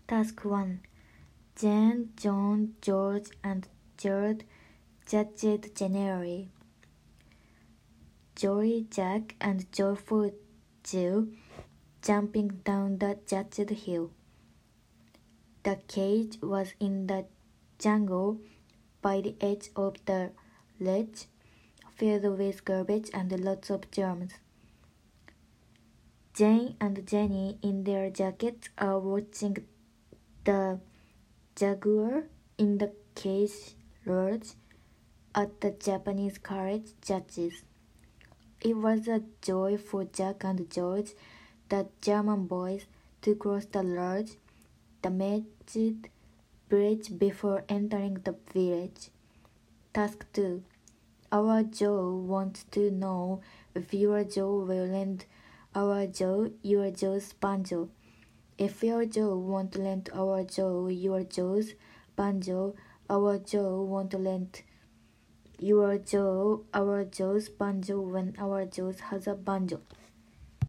Task 1. Jane, John, George, and Gerald judged generally. Jolly Jack and joyful Jill jumping down the judged hill. The cage was in the jungle by the edge of the ledge, filled with garbage and lots of germs. Jane and Jenny in their jackets are watching the jaguar in the cage lodge at the Japanese carriage judges. It was a joy for Jack and George, the German boys, to cross the large, damaged bridge before entering the village. Task 2. Our Joe wants to know if your Joe will lend our Joe your Joe's banjo. If your Joe won't lend our Joe your Joe's banjo, our Joe won't lend your Joe our Joe's banjo when our Joe has a banjo.